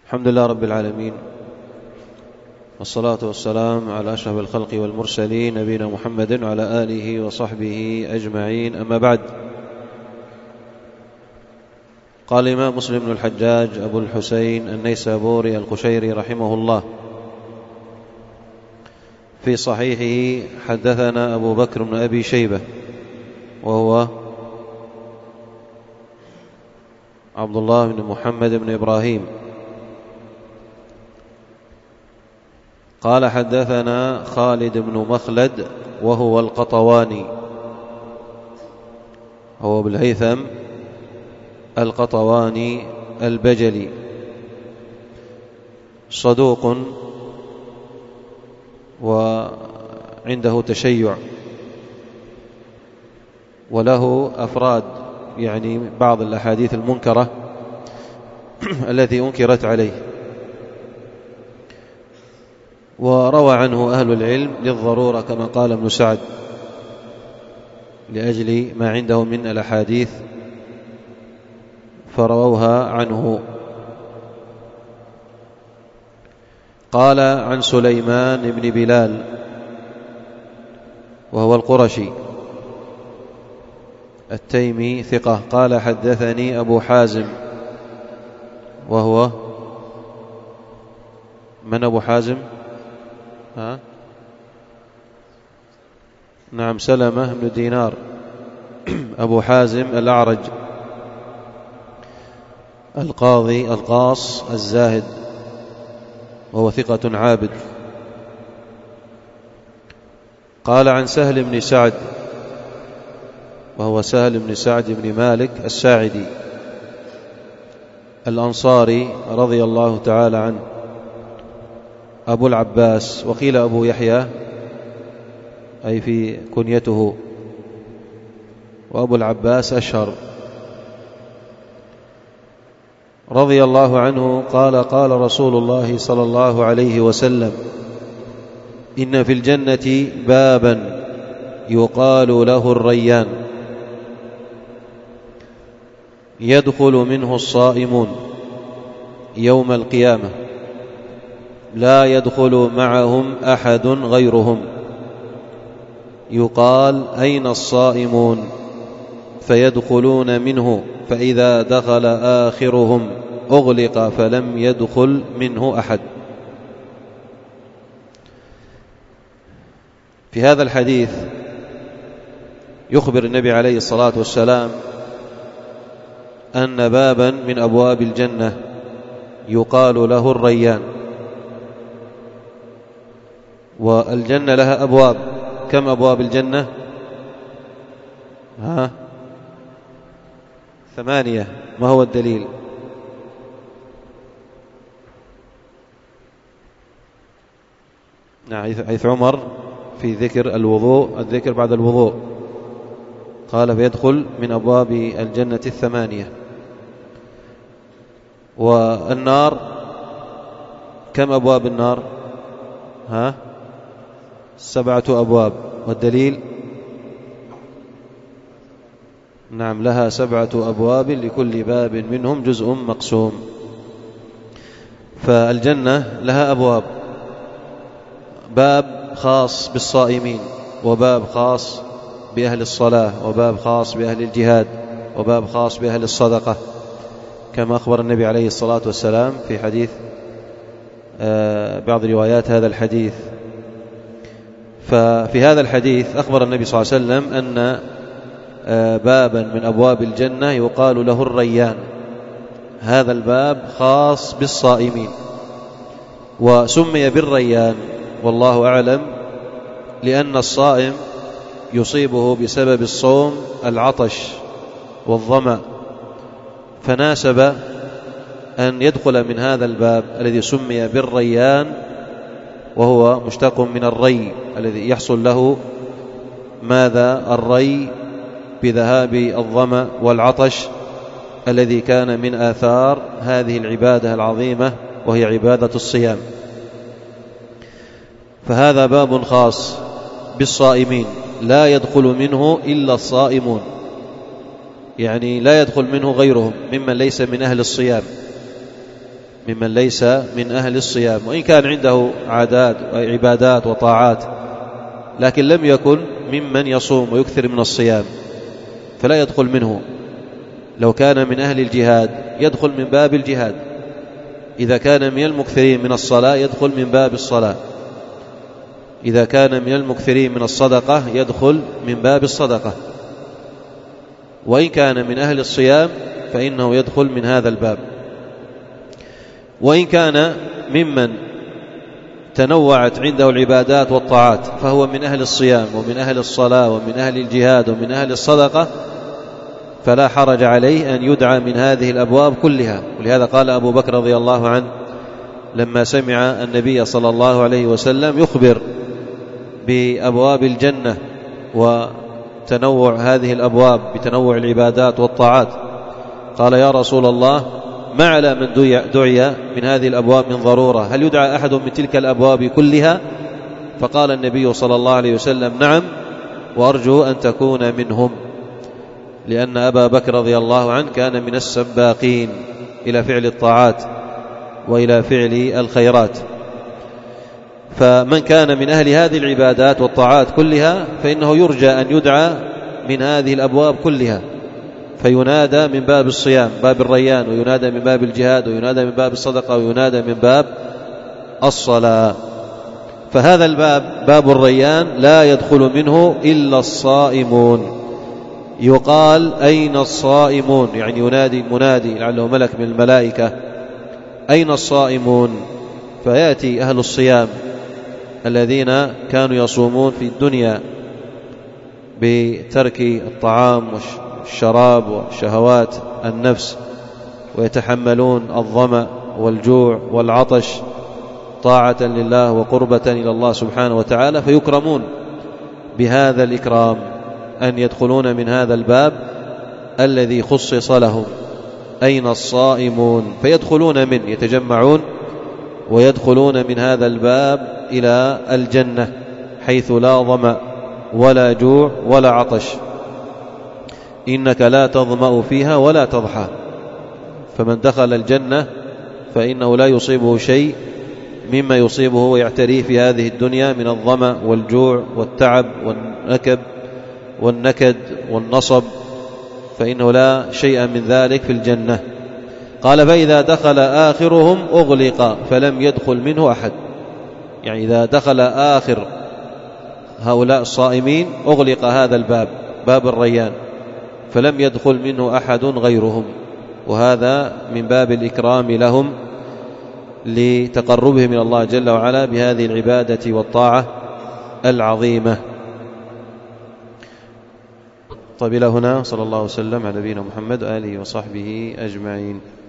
الحمد لله رب العالمين، والصلاة والسلام على أشرف الخلق والمرسلين نبينا محمد وعلى آله وصحبه أجمعين. أما بعد، قال الإمام مسلم بن الحجاج أبو الحسين النيسابوري القشيري رحمه الله في صحيحه: حدثنا أبو بكر بن أبي شيبة وهو عبد الله بن محمد بن إبراهيم، قال حدثنا خالد بن مخلد وهو القطواني، هو بالهيثم القطواني البجلي، صدوق وعنده تشيع وله أفراد، يعني بعض الأحاديث المنكرة التي أنكرت عليه، وروى عنه أهل العلم للضرورة كما قال ابن سعد لأجل ما عنده من الأحاديث فرووها عنه. قال عن سليمان بن بلال وهو القرشي التيمي ثقة، قال حدثني أبو حازم وهو من أبو حازم؟ نعم، سلمة بن دينار أبو حازم الأعرج القاضي القاص الزاهد، وهو ثقة عابد. قال عن سهل بن سعد وهو سهل بن سعد بن مالك الساعدي الأنصاري رضي الله تعالى عنه أبو العباس، وقيل أبو يحيى أي في كنيته، وأبو العباس أشهر، رضي الله عنه قال: قال رسول الله صلى الله عليه وسلم: إن في الجنة بابا يقال له الريان، يدخل منه الصائمون يوم القيامة، لا يدخل معهم أحد غيرهم، يقال: أين الصائمون؟ فيدخلون منه، فإذا دخل آخرهم أغلق فلم يدخل منه أحد. في هذا الحديث يخبر النبي عليه الصلاة والسلام أن بابا من أبواب الجنة يقال له الريان، والجنة لها أبواب. كم أبواب الجنة؟ 8. ما هو الدليل؟ نعم، حيث عمر في ذكر الوضوء، الذكر بعد الوضوء، قال: فيدخل من أبواب الجنة 8. والنار كم أبواب النار؟ 7 أبواب. والدليل؟ نعم، لها 7 أبواب لكل باب منهم جزء مقسوم. فالجنة لها أبواب: باب خاص بالصائمين، وباب خاص بأهل الصلاة، وباب خاص بأهل الجهاد، وباب خاص بأهل الصدقة، كما أخبر النبي عليه الصلاة والسلام في حديث بعض روايات هذا الحديث. ففي هذا الحديث أخبر النبي صلى الله عليه وسلم أن بابا من أبواب الجنة يقال له الريان، هذا الباب خاص بالصائمين، وسمي بالريان والله أعلم لأن الصائم يصيبه بسبب الصوم العطش والظمأ، فناسب أن يدخل من هذا الباب الذي سمي بالريان، وهو مشتق من الري الذي يحصل له ماذا؟ الري بذهاب الظمأ والعطش الذي كان من آثار هذه العبادة العظيمة وهي عبادة الصيام. فهذا باب خاص بالصائمين لا يدخل منه إلا الصائمون، يعني لا يدخل منه غيرهم ممن ليس من أهل الصيام. ممن ليس من أهل الصيام، وإن كان عنده عادات وعبادات وطاعات، لكن لم يكن ممن يصوم ويكثر من الصيام فلا يدخل منه. لو كان من أهل الجهاد يدخل من باب الجهاد، إذا كان من المكثرين من الصلاة يدخل من باب الصلاة، إذا كان من المكثرين من الصدقة يدخل من باب الصدقة، وإن كان من أهل الصيام فإنه يدخل من هذا الباب. وإن كان ممن تنوعت عنده العبادات والطاعات فهو من أهل الصيام ومن أهل الصلاة ومن أهل الجهاد ومن أهل الصدقة، فلا حرج عليه أن يدعى من هذه الأبواب كلها. ولهذا قال أبو بكر رضي الله عنه لما سمع النبي صلى الله عليه وسلم يخبر بأبواب الجنة وتنوع هذه الأبواب بتنوع العبادات والطاعات، قال يا رسول الله ما على من دعي من هذه الأبواب من ضرورة، هل يدعى أحد من تلك الأبواب كلها؟ فقال النبي صلى الله عليه وسلم نعم، وأرجو أن تكون منهم، لأن أبا بكر رضي الله عنه كان من السباقين إلى فعل الطاعات وإلى فعل الخيرات. فمن كان من أهل هذه العبادات والطاعات كلها فإنه يرجى أن يدعى من هذه الأبواب كلها، فينادى من باب الصيام باب الريان، وينادى من باب الجهاد، وينادى من باب الصدقة، وينادى من باب الصلاة. فهذا الباب باب الريان لا يدخل منه إلا الصائمون. يقال أين الصائمون، يعني ينادي المنادي لعله ملك من الملائكة أين الصائمون، فيأتي أهل الصيام الذين كانوا يصومون في الدنيا بترك الطعام والشراب وشهوات النفس، ويتحملون الظمأ والجوع والعطش طاعة لله وقربة إلى الله سبحانه وتعالى، فيكرمون بهذا الإكرام أن يدخلون من هذا الباب الذي خصص لهم. أين الصائمون، فيدخلون من يتجمعون ويدخلون من هذا الباب إلى الجنة حيث لا ظمأ ولا جوع ولا عطش، إنك لا تظمأ فيها ولا تضحى. فمن دخل الجنة فإنه لا يصيبه شيء مما يصيبه ويعتريه في هذه الدنيا من الظمأ والجوع والتعب والنكد والنصب، فإنه لا شيء من ذلك في الجنة. قال فإذا دخل آخرهم أغلق فلم يدخل منه أحد، يعني إذا دخل آخر هؤلاء الصائمين أغلق هذا الباب باب الريان فلم يدخل منه أحد غيرهم، وهذا من باب الإكرام لهم لتقربهم إلى الله جل وعلا بهذه العبادة والطاعة العظيمة. طيب إلى هنا، صلى الله وسلم على نبينا محمد وآله وصحبه أجمعين.